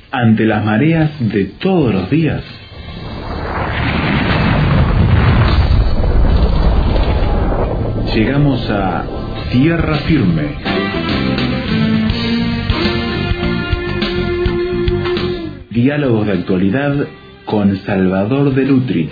ante las mareas de todos los días. Llegamos a tierra firme. Diálogos de actualidad con Salvador de Lutri.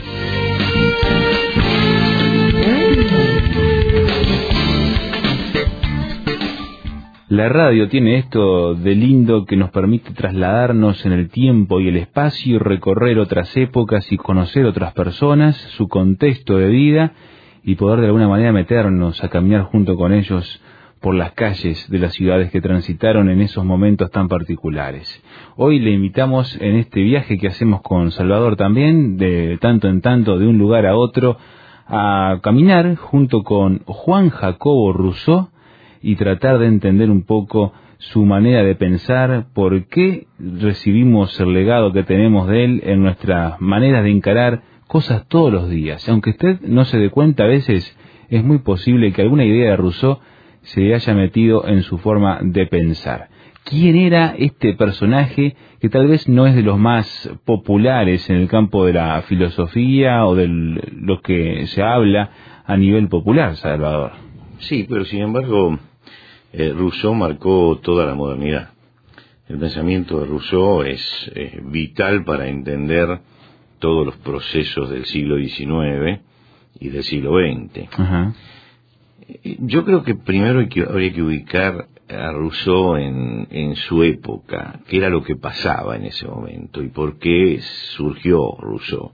La radio tiene esto de lindo que nos permite trasladarnos en el tiempo y el espacio y recorrer otras épocas y conocer otras personas, su contexto de vida y poder de alguna manera meternos a caminar junto con ellos por las calles de las ciudades que transitaron en esos momentos tan particulares. Hoy le invitamos en este viaje que hacemos con Salvador también, de tanto en tanto, de un lugar a otro, a caminar junto con Juan Jacobo Rousseau y tratar de entender un poco su manera de pensar, por qué recibimos el legado que tenemos de él en nuestras maneras de encarar cosas todos los días. Aunque usted no se dé cuenta, a veces es muy posible que alguna idea de Rousseau se haya metido en su forma de pensar. ¿Quién era este personaje que tal vez no es de los más populares en el campo de la filosofía o de lo que se habla a nivel popular, Salvador? Sí, pero sin embargo, Rousseau marcó toda la modernidad. El pensamiento de Rousseau es vital para entender todos los procesos del siglo XIX y del siglo XX. Ajá. Yo creo que primero habría que ubicar a Rousseau en su época, qué era lo que pasaba en ese momento y por qué surgió Rousseau.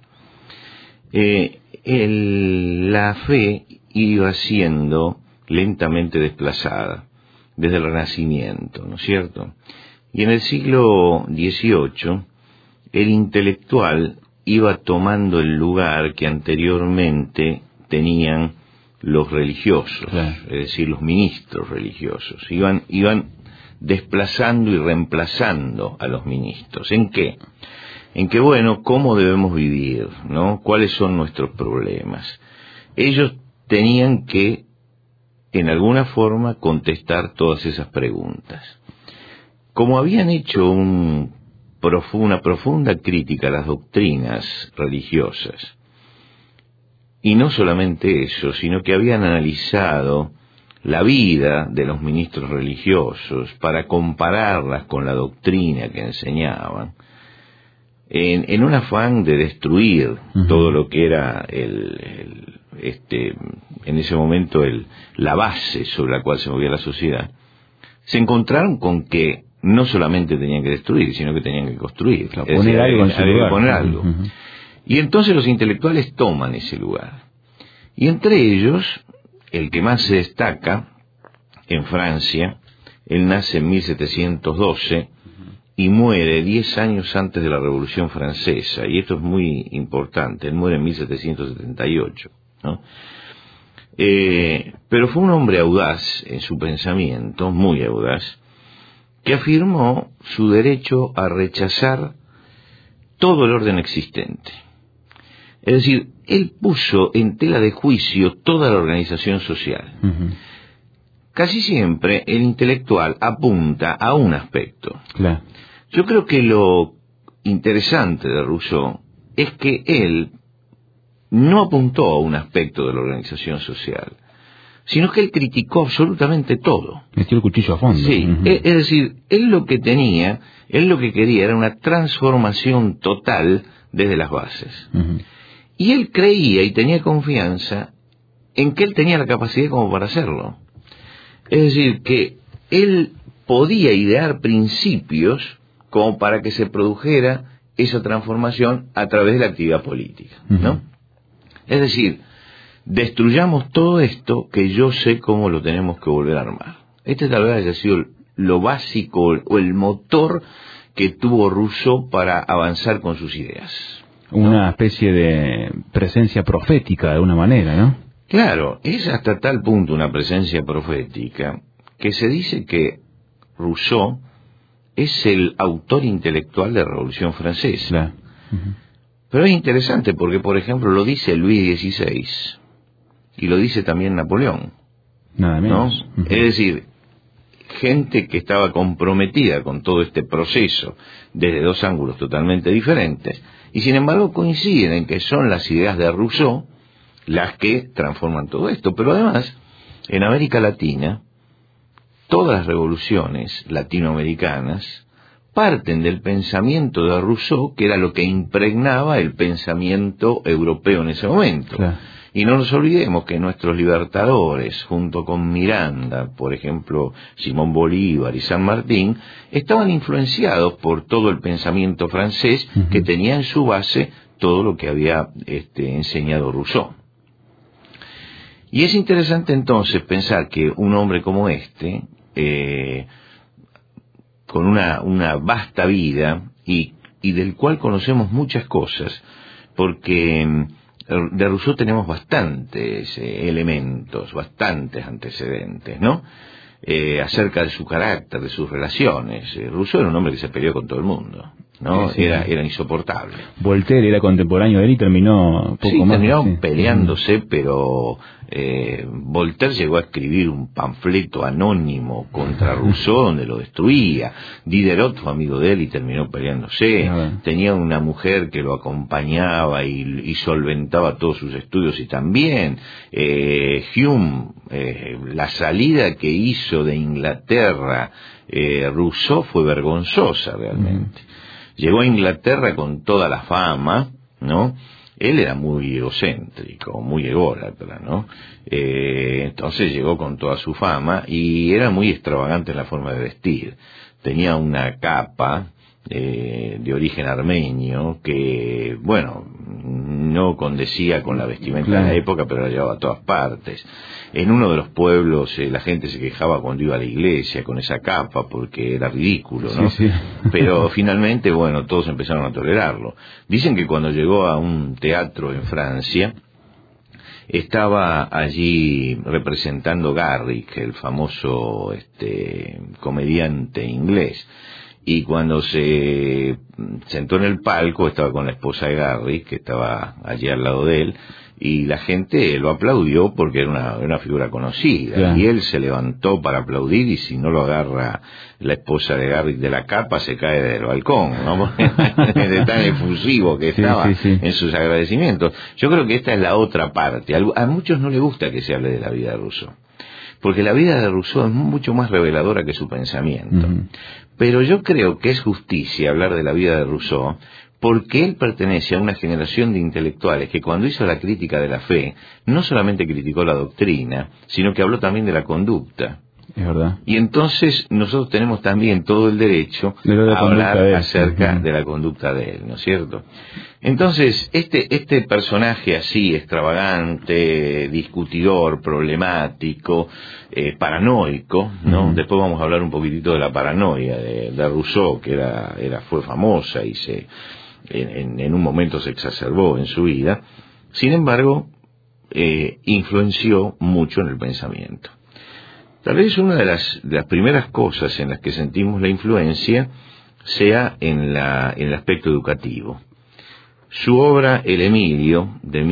La fe iba siendo lentamente desplazada desde el Renacimiento, ¿no es cierto? Y en el siglo XVIII el intelectual iba tomando el lugar que anteriormente tenían los religiosos, claro, es decir, los ministros religiosos. Iban desplazando y reemplazando a los ministros. ¿En qué? En que, bueno, ¿cómo debemos vivir? ¿No? ¿Cuáles son nuestros problemas? Ellos tenían que, en alguna forma, contestar todas esas preguntas. Como habían hecho una profunda crítica a las doctrinas religiosas, y no solamente eso, sino que habían analizado la vida de los ministros religiosos para compararlas con la doctrina que enseñaban, en un afán de destruir todo lo que era en ese momento la base sobre la cual se movía la sociedad, se encontraron con que no solamente tenían que destruir, sino que tenían que construir. Claro, poner algo en su lugar. Poner algo. Y entonces los intelectuales toman ese lugar. Y entre ellos, el que más se destaca, en Francia, él nace en 1712 y muere 10 años antes de la Revolución Francesa. Y esto es muy importante, él muere en 1778, ¿no? Pero fue un hombre audaz en su pensamiento, muy audaz, que afirmó su derecho a rechazar todo el orden existente. Es decir, él puso en tela de juicio toda la organización social. Casi siempre el intelectual apunta a un aspecto. Claro. Yo creo que lo interesante de Rousseau es que él no apuntó a un aspecto de la organización social, sino que él criticó absolutamente todo. Metió el cuchillo a fondo. Sí, es decir, él lo que quería era una transformación total desde las bases. Y él creía y tenía confianza en que él tenía la capacidad como para hacerlo. Es decir, que él podía idear principios como para que se produjera esa transformación a través de la actividad política, ¿no? Es decir, destruyamos todo esto que yo sé cómo lo tenemos que volver a armar. Este tal vez haya sido lo básico o el motor que tuvo Rousseau para avanzar con sus ideas, ¿no? Una especie de presencia profética de alguna manera, ¿no? Claro, es hasta tal punto una presencia profética que se dice que Rousseau es el autor intelectual de la Revolución Francesa. Claro. Pero es interesante porque, por ejemplo, lo dice Luis XVI y lo dice también Napoleón. Nada menos. ¿No? Es decir, gente que estaba comprometida con todo este proceso desde dos ángulos totalmente diferentes, y sin embargo coinciden en que son las ideas de Rousseau las que transforman todo esto. Pero además, en América Latina, todas las revoluciones latinoamericanas parten del pensamiento de Rousseau, que era lo que impregnaba el pensamiento europeo en ese momento. Claro. Y no nos olvidemos que nuestros libertadores, junto con Miranda, por ejemplo, Simón Bolívar y San Martín, estaban influenciados por todo el pensamiento francés, que tenía en su base todo lo que había enseñado Rousseau. Y es interesante entonces pensar que un hombre como con una vasta vida y del cual conocemos muchas cosas, porque de Rousseau tenemos bastantes elementos, bastantes antecedentes, ¿no? Acerca de su carácter, de sus relaciones. Rousseau era un hombre que se peleó con todo el mundo, ¿no? Sí, sí. Era insoportable. Voltaire era contemporáneo de él y terminó terminó peleándose, pero Voltaire llegó a escribir un panfleto anónimo contra Rousseau donde lo destruía. Diderot fue amigo de él y terminó peleándose. Tenía una mujer que lo acompañaba y solventaba todos sus estudios, y también Hume, la salida que hizo de Inglaterra Rousseau fue vergonzosa realmente. Llegó a Inglaterra con toda la fama, ¿no? Él era muy egocéntrico, muy ególatra, ¿no? Entonces llegó con toda su fama y era muy extravagante en la forma de vestir. Tenía una capa de origen armenio que, bueno, no condecía con la vestimenta de la época, pero la llevaba a todas partes. En uno de los pueblos la gente se quejaba cuando iba a la iglesia con esa capa porque era ridículo, ¿no? Sí, sí. Pero finalmente, bueno, todos empezaron a tolerarlo. Dicen que cuando llegó a un teatro en Francia, estaba allí representando Garrick, el famoso comediante inglés. Y cuando se sentó en el palco, estaba con la esposa de Garrick, que estaba allí al lado de él, y la gente lo aplaudió porque era una figura conocida. Claro. Y él se levantó para aplaudir, y si no lo agarra la esposa de Garrick de la capa, se cae del balcón, ¿no? De tan efusivo que estaba en sus agradecimientos. Yo creo que esta es la otra parte. A muchos no les gusta que se hable de la vida de Rousseau, porque la vida de Rousseau es mucho más reveladora que su pensamiento. Pero yo creo que es justicia hablar de la vida de Rousseau, porque él pertenece a una generación de intelectuales que cuando hizo la crítica de la fe, no solamente criticó la doctrina, sino que habló también de la conducta. Es verdad. Y entonces nosotros tenemos también todo el derecho a hablar acerca de la conducta de él, ¿no es cierto? Entonces, este personaje así, extravagante, discutidor, problemático, paranoico, ¿no? Después vamos a hablar un poquitito de la paranoia de Rousseau, que fue famosa y en un momento se exacerbó en su vida. Sin embargo, influenció mucho en el pensamiento. Tal vez una de las primeras cosas en las que sentimos la influencia sea en el aspecto educativo. Su obra El Emilio, de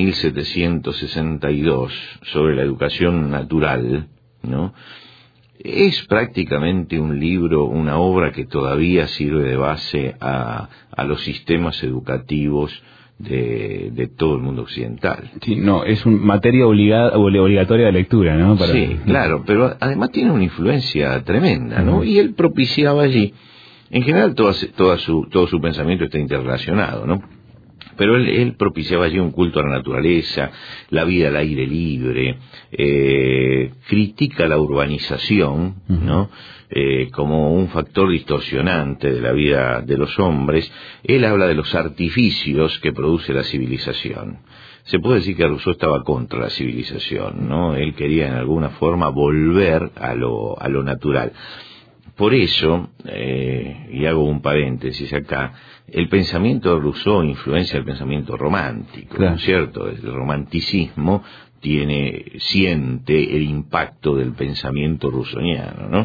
1762, sobre la educación natural, ¿no?, es prácticamente un libro, una obra que todavía sirve de base a los sistemas educativos de todo el mundo occidental. Sí, no, es una materia obligatoria de lectura, ¿no? Sí, claro, pero además tiene una influencia tremenda, ¿no? Y él propiciaba allí, en general todo su pensamiento está interrelacionado, ¿no? Pero él propiciaba allí un culto a la naturaleza, la vida al aire libre, critica la urbanización, ¿no?, como un factor distorsionante de la vida de los hombres. Él habla de los artificios que produce la civilización. Se puede decir que Rousseau estaba contra la civilización, ¿no? Él quería en alguna forma volver a lo natural. Por eso, y hago un paréntesis acá, el pensamiento de Rousseau influencia el pensamiento romántico, claro, ¿no es cierto? El romanticismo siente el impacto del pensamiento rousseauiano, ¿no?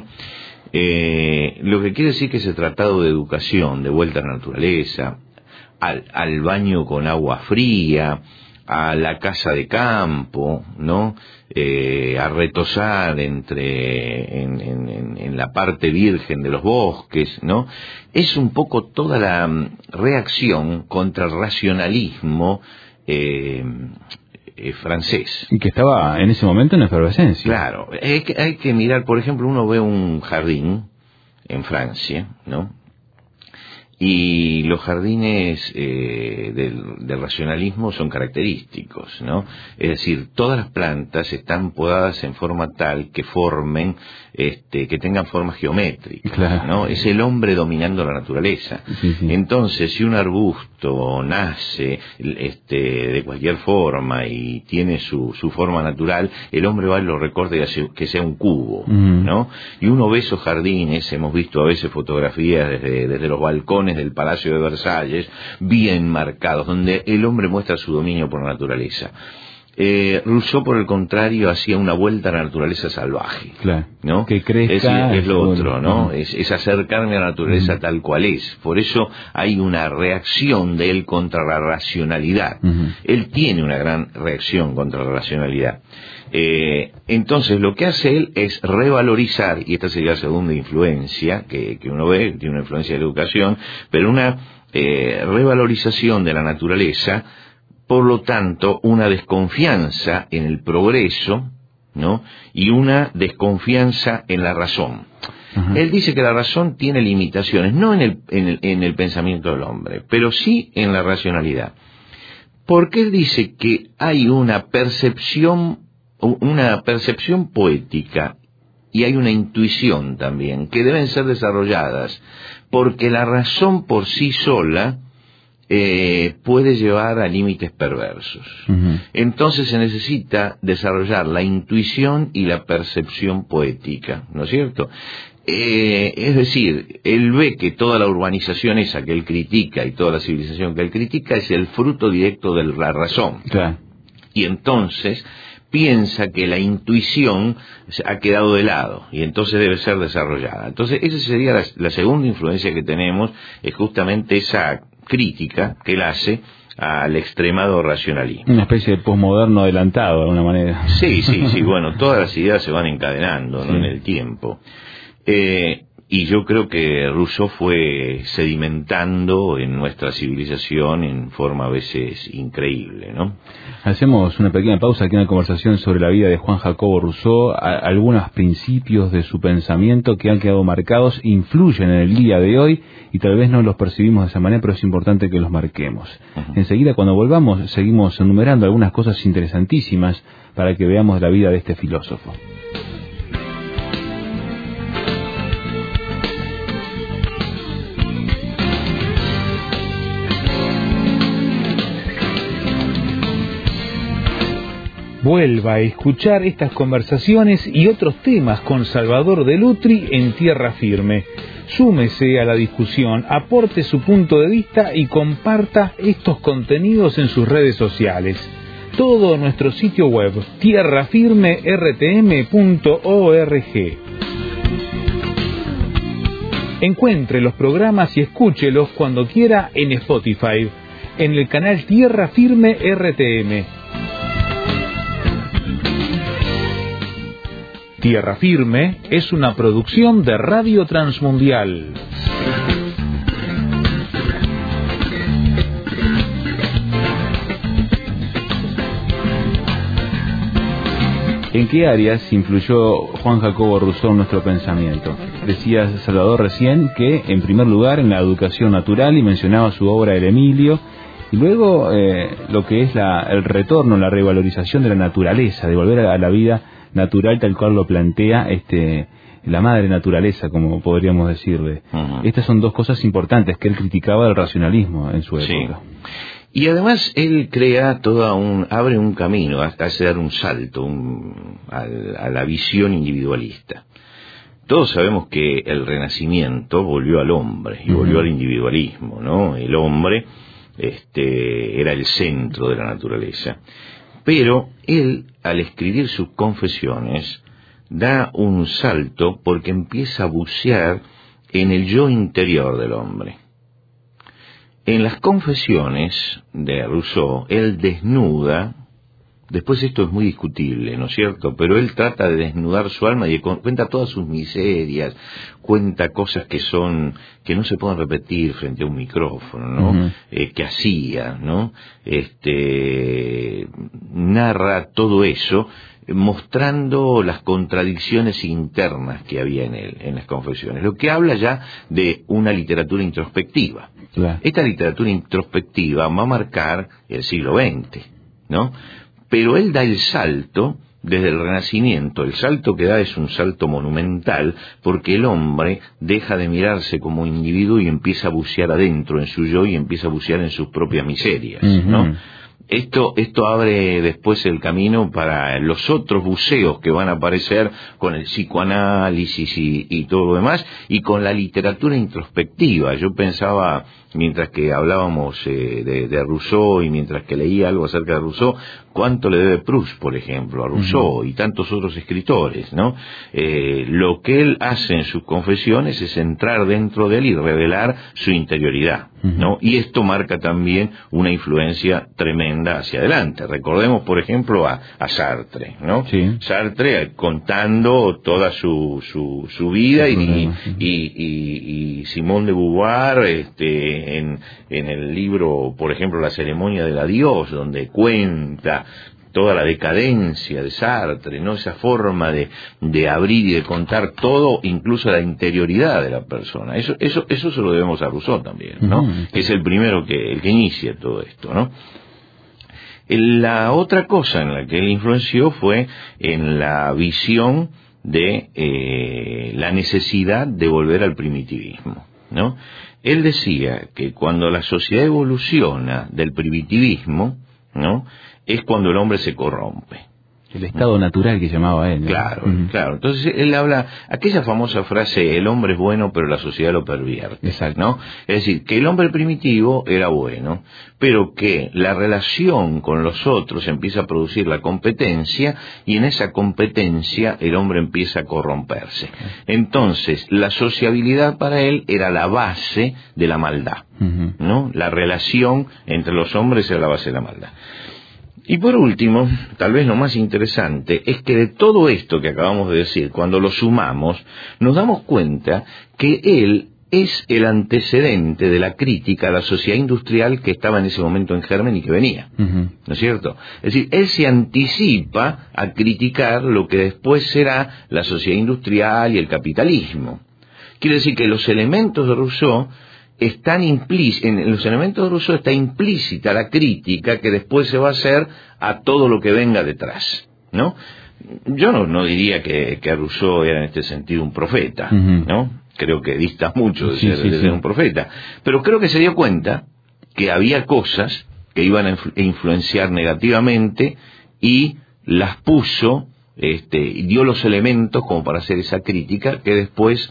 Lo que quiere decir que ese tratado de educación, de vuelta a la naturaleza, al baño con agua fría, a la casa de campo, ¿no? A retosar en la parte virgen de los bosques, ¿no? Es un poco toda la reacción contra el racionalismo francés. Y que estaba en ese momento en efervescencia. Claro, hay que mirar, por ejemplo, uno ve un jardín en Francia, ¿no? Y los jardines del racionalismo son característicos, ¿no? Es decir, todas las plantas están podadas en forma tal que formen, que tengan formas geométricas, claro. ¿no? Es el hombre dominando la naturaleza. Sí, sí. Entonces, si un arbusto nace de cualquier forma y tiene su forma natural, el hombre va y lo recorta y hace que sea un cubo, ¿no? Y uno ve esos jardines, hemos visto a veces fotografías desde los balcones del Palacio de Versalles, bien marcados, donde el hombre muestra su dominio por la naturaleza. Rousseau, por el contrario, hacía una vuelta a la naturaleza salvaje, claro, ¿no? que crezca, es lo otro, ¿no? Uh-huh. Es acercarme a la naturaleza tal cual es. Por eso hay una reacción de él contra la racionalidad. Uh-huh. Él tiene una gran reacción contra la racionalidad. Entonces lo que hace él es revalorizar, y esta sería la segunda influencia que uno ve, tiene una influencia de la educación, pero una revalorización de la naturaleza, por lo tanto una desconfianza en el progreso, ¿no? Y una desconfianza en la razón. Uh-huh. Él dice que la razón tiene limitaciones, no en el pensamiento del hombre, pero sí en la racionalidad. Porque él dice que hay una percepción poética y hay una intuición también que deben ser desarrolladas, porque la razón por sí sola puede llevar a límites perversos. Uh-huh. Entonces se necesita desarrollar la intuición y la percepción poética, ¿no es cierto? Es decir, él ve que toda la urbanización esa que él critica y toda la civilización que él critica es el fruto directo de la razón. Claro. Y entonces piensa que la intuición ha quedado de lado y entonces debe ser desarrollada. Entonces esa sería la segunda influencia que tenemos, es justamente esa crítica que él hace al extremado racionalismo. Una especie de posmoderno adelantado de alguna manera. Sí, bueno, todas las ideas se van encadenando, ¿no? En el tiempo. Y yo creo que Rousseau fue sedimentando en nuestra civilización en forma a veces increíble, ¿no? Hacemos una pequeña pausa aquí en la conversación sobre la vida de Juan Jacobo Rousseau. Algunos principios de su pensamiento que han quedado marcados influyen en el día de hoy y tal vez no los percibimos de esa manera, pero es importante que los marquemos. Uh-huh. Enseguida, cuando volvamos, seguimos enumerando algunas cosas interesantísimas para que veamos la vida de este filósofo. Vuelva a escuchar estas conversaciones y otros temas con Salvador de Lutri en Tierra Firme. Súmese a la discusión, aporte su punto de vista y comparta estos contenidos en sus redes sociales. Todo en nuestro sitio web, tierrafirmertm.org. Encuentre los programas y escúchelos cuando quiera en Spotify, en el canal Tierra Firme RTM. Tierra Firme es una producción de Radio Transmundial. ¿En qué áreas influyó Juan Jacobo Rousseau en nuestro pensamiento? Decía Salvador recién que, en primer lugar, en la educación natural, y mencionaba su obra El Emilio, y luego lo que es el retorno, la revalorización de la naturaleza, de volver a la vida natural tal cual lo plantea la madre naturaleza, como podríamos decirle. Uh-huh. Estas son dos cosas importantes que él criticaba del racionalismo en su época. Sí. Y además él crea abre un camino, hasta hace dar un salto a la visión individualista. Todos sabemos que el Renacimiento volvió al hombre y volvió al individualismo, ¿no? El hombre era el centro de la naturaleza. Pero él, al escribir sus confesiones, da un salto porque empieza a bucear en el yo interior del hombre. En las confesiones de Rousseau, él desnuda, después esto es muy discutible, ¿no es cierto? Pero él trata de desnudar su alma y cuenta todas sus miserias, cuenta cosas que no se pueden repetir frente a un micrófono, ¿no? Uh-huh. Que hacía, ¿no? Narra todo eso, mostrando las contradicciones internas que había en él, en las confesiones, lo que habla ya de una literatura introspectiva. Claro. Esta literatura introspectiva va a marcar el siglo XX, ¿no? Pero él da el salto desde el Renacimiento. El salto que da es un salto monumental, porque el hombre deja de mirarse como individuo y empieza a bucear adentro en su yo y empieza a bucear en sus propias miserias, ¿no? Esto abre después el camino para los otros buceos que van a aparecer con el psicoanálisis y todo lo demás, y con la literatura introspectiva. Yo pensaba, mientras que hablábamos de Rousseau y mientras que leía algo acerca de Rousseau, cuánto le debe Proust, por ejemplo, a Rousseau y tantos otros escritores, ¿no? Lo que él hace en sus confesiones es entrar dentro de él y revelar su interioridad, ¿no? Y esto marca también una influencia tremenda hacia adelante. Recordemos, por ejemplo, a Sartre, ¿no? Sí. Sartre contando toda su vida y Simone de Beauvoir en el libro, por ejemplo, La ceremonia del adiós, donde cuenta toda la decadencia de Sartre, ¿no? Esa forma de abrir y de contar todo, incluso la interioridad de la persona. Eso se lo debemos a Rousseau también, ¿no? Uh-huh. Que es el primero el que inicia todo esto, ¿no? La otra cosa en la que él influenció fue en la visión de la necesidad de volver al primitivismo, ¿no? Él decía que cuando la sociedad evoluciona del primitivismo, ¿no?, es cuando el hombre se corrompe. El estado natural que llamaba él, ¿no? Claro, claro. Entonces él habla, aquella famosa frase, el hombre es bueno pero la sociedad lo pervierte. Exacto. ¿No? Es decir, que el hombre primitivo era bueno, pero que la relación con los otros empieza a producir la competencia, y en esa competencia el hombre empieza a corromperse. Entonces, la sociabilidad para él era la base de la maldad, ¿no? La relación entre los hombres era la base de la maldad. Y por último, tal vez lo más interesante, es que de todo esto que acabamos de decir, cuando lo sumamos, nos damos cuenta que él es el antecedente de la crítica a la sociedad industrial que estaba en ese momento en germen y que venía, ¿no es cierto? Es decir, él se anticipa a criticar lo que después será la sociedad industrial y el capitalismo. Quiere decir que los elementos de Rousseau en los elementos de Rousseau está implícita la crítica que después se va a hacer a todo lo que venga detrás, ¿no? Yo no diría que Rousseau era en este sentido un profeta, ¿no? Creo que dista mucho de ser un profeta, pero creo que se dio cuenta que había cosas que iban a influenciar negativamente y las puso, dio los elementos como para hacer esa crítica que después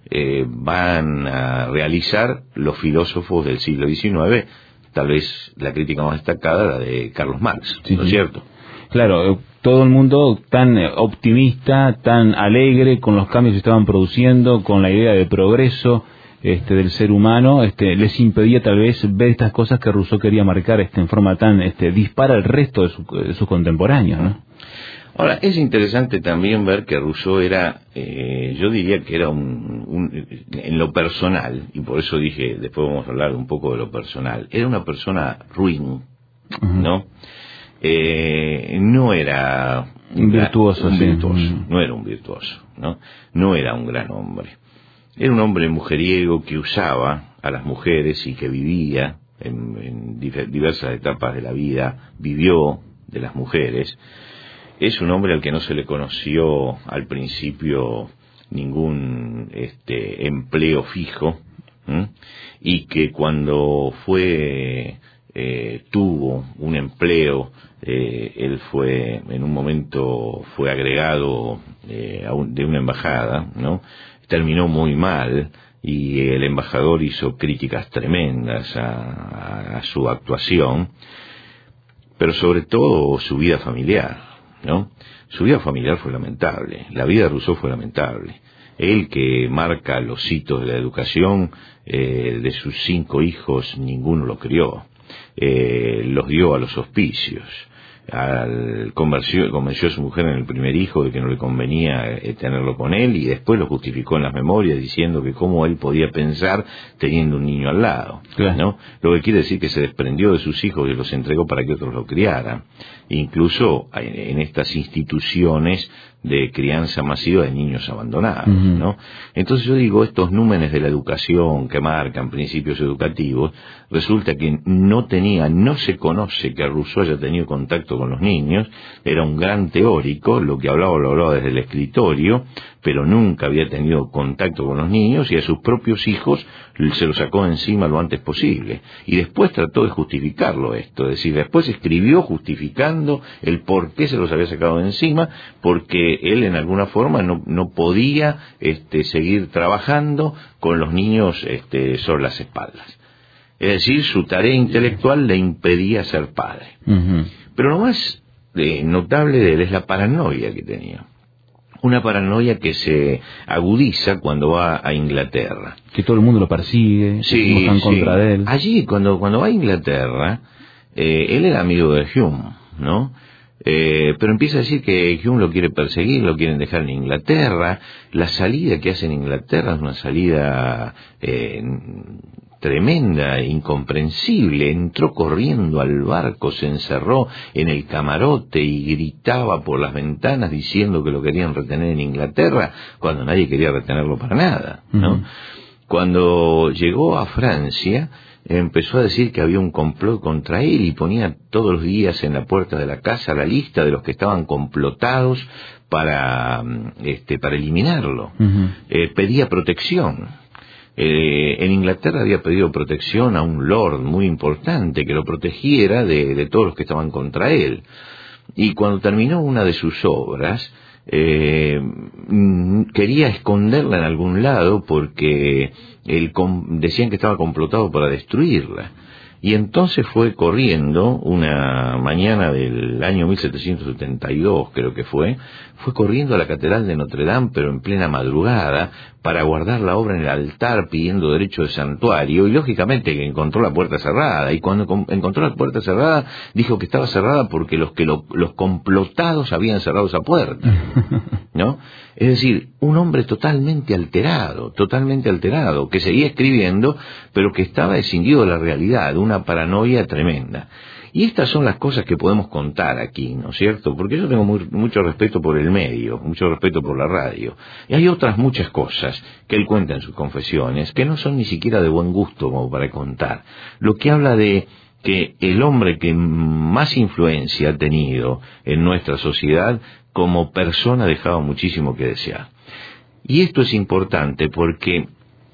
van a realizar los filósofos del siglo XIX, tal vez la crítica más destacada, la de Carlos Marx, ¿no es cierto? Claro, todo el mundo tan optimista, tan alegre con los cambios que estaban produciendo, con la idea de progreso del ser humano, les impedía tal vez ver estas cosas que Rousseau quería marcar en forma tan dispara al resto de sus contemporáneos, ¿no? Ahora, es interesante también ver que Rousseau era, yo diría que era en lo personal, y por eso dije, después vamos a hablar un poco de lo personal, era una persona ruin, ¿no? No era un virtuoso, no era un virtuoso, ¿no? No era un gran hombre. Era un hombre mujeriego que usaba a las mujeres y que vivía en diversas etapas de la vida, vivió de las mujeres. Es un hombre al que no se le conoció al principio ningún empleo fijo, y que cuando tuvo un empleo, él en un momento fue agregado de una embajada, ¿no? Terminó muy mal y el embajador hizo críticas tremendas a su actuación, pero sobre todo su vida familiar, ¿no? Su vida familiar fue lamentable, la vida de Rousseau fue lamentable. Él, que marca los hitos de la educación, de sus 5 hijos ninguno lo crió, los dio a los hospicios. Convenció a su mujer en el primer hijo de que no le convenía tenerlo con él, y después lo justificó en las memorias diciendo que cómo él podía pensar teniendo un niño al lado, claro, ¿no? Lo que quiere decir que se desprendió de sus hijos y los entregó para que otros lo criaran, incluso en estas instituciones de crianza masiva de niños abandonados, ¿no? Entonces yo digo, estos númenes de la educación que marcan principios educativos, resulta que no se conoce que Rousseau haya tenido contacto con los niños. Era un gran teórico, lo hablaba desde el escritorio, pero nunca había tenido contacto con los niños, y a sus propios hijos se lo sacó de encima lo antes posible. Y después trató de justificarlo esto, es decir, después escribió justificando el por qué se los había sacado de encima, porque él en alguna forma no podía seguir trabajando con los niños sobre las espaldas. Es decir, su tarea intelectual le impedía ser padre. Pero lo más notable de él es la paranoia que tenía. Una paranoia que se agudiza cuando va a Inglaterra. Que todo el mundo lo persigue, sí, están en contra de él. Allí, cuando va a Inglaterra, él era amigo de Hume, ¿no? Pero empieza a decir que Hume lo quiere perseguir, lo quieren dejar en Inglaterra. La salida que hace en Inglaterra es una salida tremenda, incomprensible. Entró corriendo al barco, se encerró en el camarote y gritaba por las ventanas diciendo que lo querían retener en Inglaterra, cuando nadie quería retenerlo para nada, ¿no? Cuando llegó a Francia, empezó a decir que había un complot contra él, y ponía todos los días en la puerta de la casa la lista de los que estaban complotados para eliminarlo. Pedía protección. En Inglaterra había pedido protección a un lord muy importante que lo protegiera de todos los que estaban contra él. Y cuando terminó una de sus obras, quería esconderla en algún lado porque decían que estaba complotado para destruirla. Y entonces fue corriendo, una mañana del año 1772 creo que fue corriendo a la Catedral de Notre Dame, pero en plena madrugada, para guardar la obra en el altar pidiendo derecho de santuario, y lógicamente que encontró la puerta cerrada, y cuando encontró la puerta cerrada dijo que estaba cerrada porque los complotados habían cerrado esa puerta, ¿no? Es decir, un hombre totalmente alterado, que seguía escribiendo, pero que estaba escindido de la realidad, una paranoia tremenda. Y estas son las cosas que podemos contar aquí, ¿no es cierto? Porque yo tengo mucho respeto por el medio, mucho respeto por la radio. Y hay otras muchas cosas que él cuenta en sus confesiones que no son ni siquiera de buen gusto como para contar. Lo que habla de que el hombre que más influencia ha tenido en nuestra sociedad como persona dejaba muchísimo que desear. Y esto es importante porque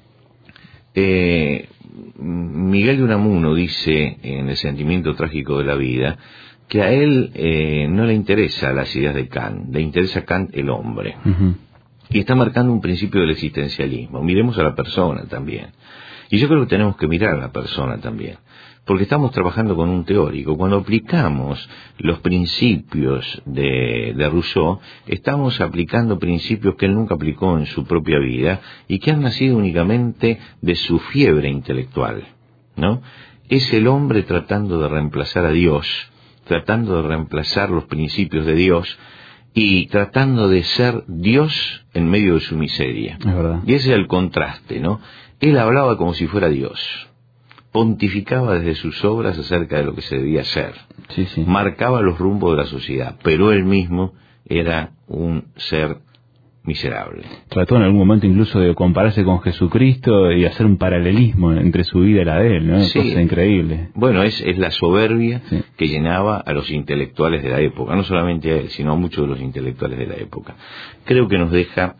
Miguel de Unamuno dice en El sentimiento trágico de la vida que a él no le interesa las ideas de Kant, le interesa Kant el hombre. Y está marcando un principio del existencialismo. Miremos a la persona también. Y yo creo que tenemos que mirar a la persona también, porque estamos trabajando con un teórico. Cuando aplicamos los principios de Rousseau, estamos aplicando principios que él nunca aplicó en su propia vida y que han nacido únicamente de su fiebre intelectual, ¿no? Es el hombre tratando de reemplazar a Dios, tratando de reemplazar los principios de Dios y tratando de ser Dios en medio de su miseria. Es verdad. Y ese es el contraste, ¿no? Él hablaba como si fuera Dios. Pontificaba desde sus obras acerca de lo que se debía hacer. Sí, sí. Marcaba los rumbos de la sociedad, pero él mismo era un ser miserable. Trató en algún momento incluso de compararse con Jesucristo y hacer un paralelismo entre su vida y la de él, ¿no? Sí. Cosa increíble. Bueno, es la soberbia, sí, que llenaba a los intelectuales de la época, no solamente a él, sino a muchos de los intelectuales de la época. Creo que nos deja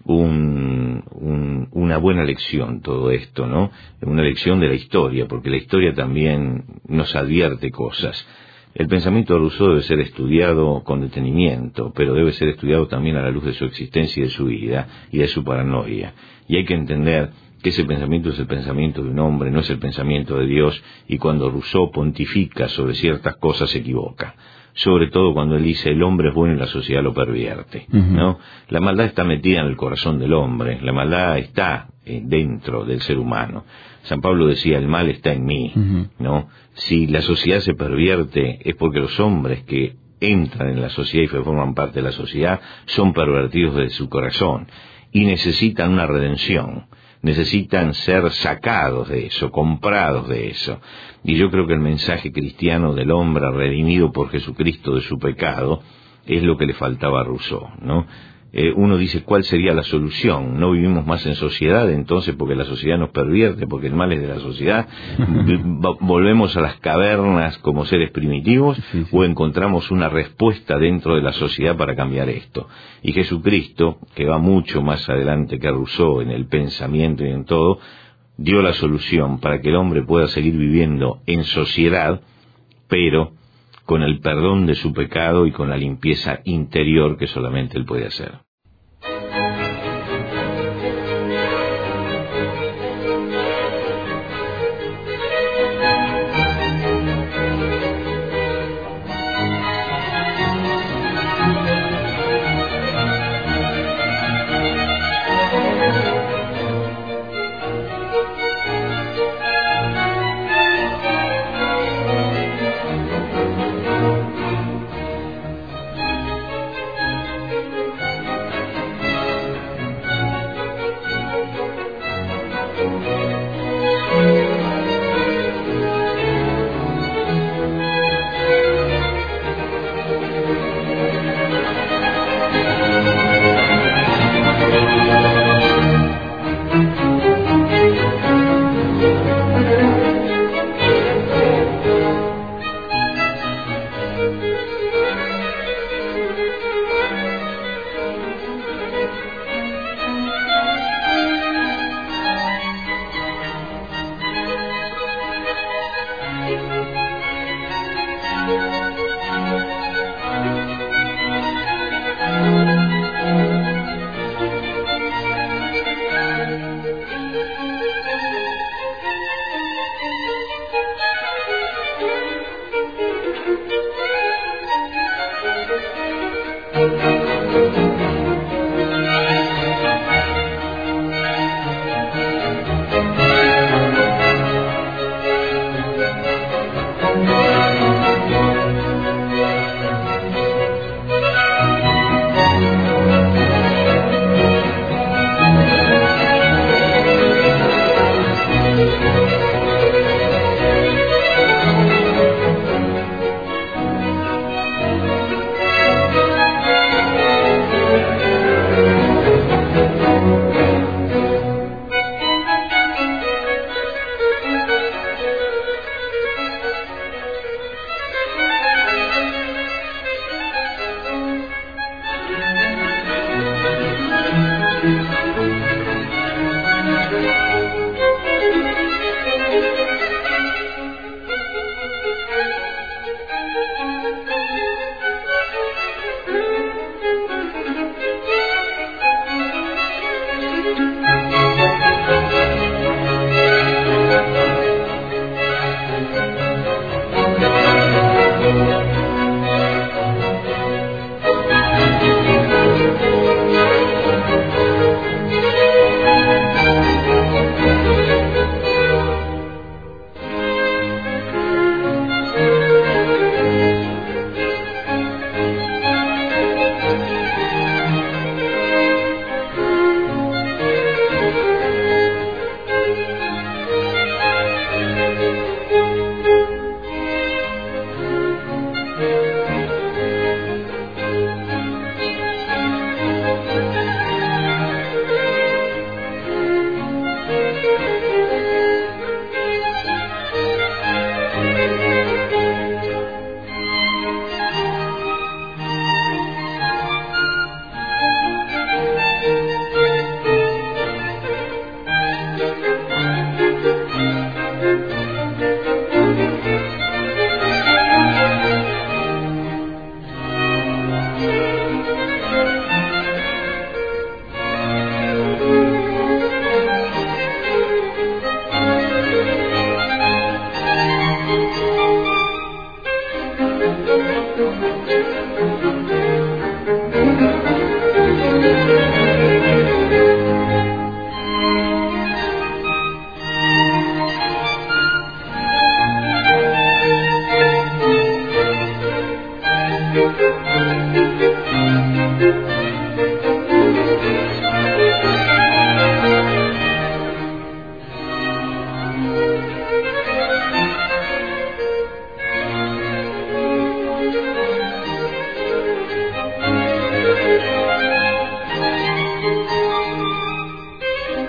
una buena lección todo esto, ¿no? Una lección de la historia, porque la historia también nos advierte cosas. El pensamiento de Rousseau debe ser estudiado con detenimiento, pero debe ser estudiado también a la luz de su existencia y de su vida y de su paranoia. Y hay que entender que ese pensamiento es el pensamiento de un hombre, no es el pensamiento de Dios, y cuando Rousseau pontifica sobre ciertas cosas se equivoca. sobre todo cuando él dice el hombre es bueno y la sociedad lo pervierte, ¿no? La maldad está metida en el corazón del hombre, la maldad está dentro del ser humano. San Pablo decía, el mal está en mí, ¿no? Si la sociedad se pervierte es porque los hombres que entran en la sociedad y que forman parte de la sociedad son pervertidos de su corazón y necesitan una redención, necesitan ser sacados de eso, comprados de eso. Y yo creo que el mensaje cristiano del hombre redimido por Jesucristo de su pecado es lo que le faltaba a Rousseau, ¿no? Uno dice, ¿cuál sería la solución? ¿No vivimos más en sociedad entonces porque la sociedad nos pervierte, porque el mal es de la sociedad? ¿Volvemos a las cavernas como seres primitivos? Sí. ¿O encontramos una respuesta dentro de la sociedad para cambiar esto? Y Jesucristo, que va mucho más adelante que Rousseau en el pensamiento y en todo, dio la solución para que el hombre pueda seguir viviendo en sociedad, pero con el perdón de su pecado y con la limpieza interior que solamente él puede hacer.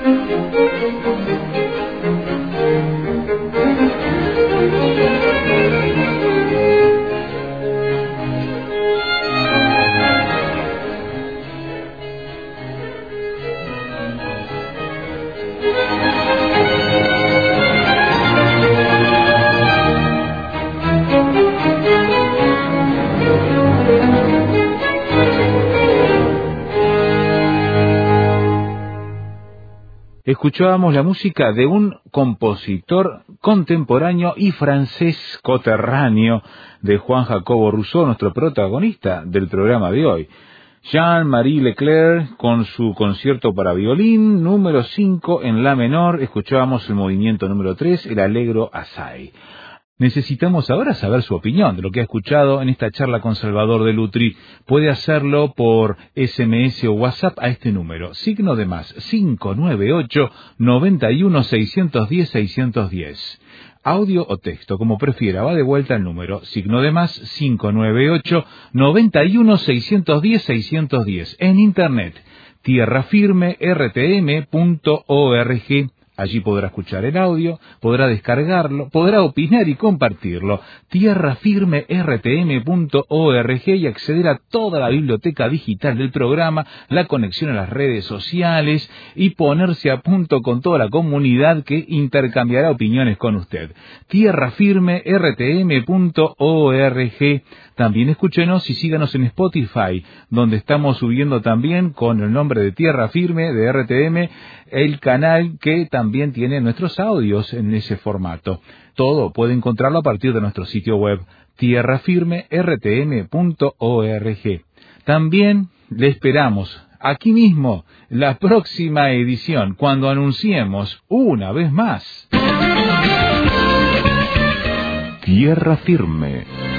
Escuchábamos la música de un compositor contemporáneo y francés coterráneo de Juan Jacobo Rousseau, nuestro protagonista del programa de hoy. Jean-Marie Leclerc con su concierto para violín número 5 en la menor. Escuchábamos el movimiento número 3, el Allegro Assai. Necesitamos ahora saber su opinión de lo que ha escuchado en esta charla con Salvador de Lutri. Puede hacerlo por SMS o WhatsApp a este número, signo de más, 598 91 610 610. Audio o texto, como prefiera, va de vuelta el número, signo de más, 598 91 610 610. En internet, tierrafirmertm.org. Allí podrá escuchar el audio, podrá descargarlo, podrá opinar y compartirlo. tierrafirmertm.org y acceder a toda la biblioteca digital del programa, la conexión a las redes sociales y ponerse a punto con toda la comunidad que intercambiará opiniones con usted. tierrafirmertm.org. También escúchenos y síganos en Spotify, donde estamos subiendo también con el nombre de Tierra Firme de RTM, el canal que también tiene nuestros audios en ese formato. Todo puede encontrarlo a partir de nuestro sitio web, tierrafirmertm.org. También le esperamos aquí mismo la próxima edición, cuando anunciemos una vez más Tierra Firme.